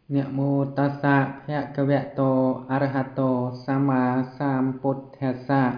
นะโมตัสสะภะคะวะโตอะระหะโตสัมมาสัมพุทธัสสะ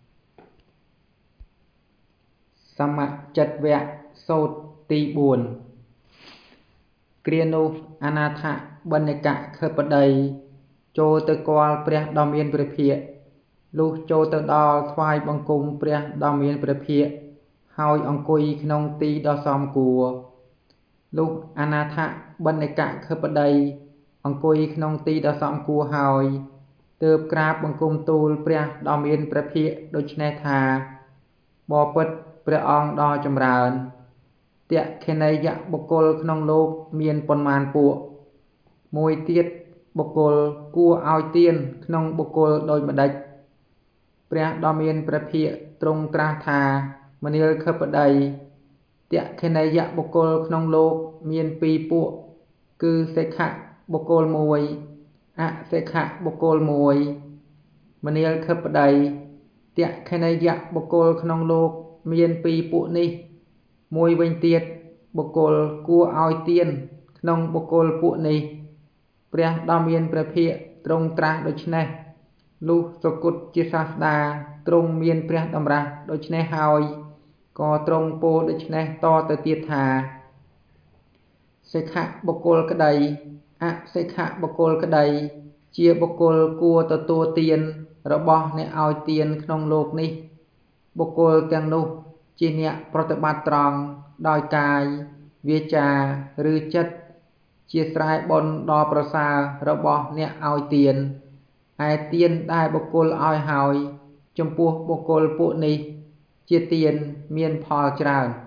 សមចិត្តវគ្គសូត្រទី4គ្រានោះអនាថបណ្ឌិកខឹបតីចូលទៅគាល់ព្រះដ៏មានព្រះភិក្ខលុះចូលទៅដល់ថ្វាយបង្គំព្រះដ៏មានព្រះភិក្ខហើយអង្គុយក្នុងទីដ៏សមគួរលុះអនាថបណ្ឌិកខឹបតីអង្គុយក្នុងទីដ៏សមគួរហើយទើបក្រាបបង្គំទូលព្រះដ៏មានព្រះភិក្ខដូច្នេះថាបបិទ្ធព្រះអង្គដ៏ចម្រើនទក្ខិណីយបុគ្គលក្នុងលោកមានប៉ុន្មានពួកមួយទៀតបុគ្គលគួរឲ្យទានក្នុងបុគ្គលដូចម្ដេចព្រះដ៏មានព្រះភិក្ខទ្រង់ត្រាស់ថាមនាលខឹបតីទក្ខិណីយបុគ្គលក្នុងលោកមានពីរពួកគឺសិក្ខបុគ្គលមួយអសិក្ខបុគ្គលមួយមនាលខឹបតីទក្ខិណីយបុគ្គលក្នុងលោកមានពីរពួកនេះមួយវិញទៀតបុគ្គលគួរឲ្យទានក្នុងបុគ្គលពួកនេះព្រះដ៏មានព្រះភិក្ខទ្រង់ត្រាស់ដូច្នេះលុះសុគតជាសាស្តាទ្រង់មានព្រះតម្រាស់ដូច្នេះហើយក៏ទ្រង់ពោលដូច្នេះតទៅទៀតថាសិក្ខបុគ្គលក្តីអសិក្ខបុគ្គលក្តីជាបុគ្គលគួរទទួលទានរបស់អ្នកឲ្យទានក្នុងលោកនេះបុគ្គលទាំងនោះជាអ្នកប្រតិបត្តិត្រង់ដោយកាយវាចាឬចិត្តជាស្រែបុណ្យដ៏ប្រសើររបស់អ្នកឲ្យទានឯទានដែលបុគ្គលឲ្យហើយចំពោះបុគ្គលពួកនេះជាទានមានផលច្រើន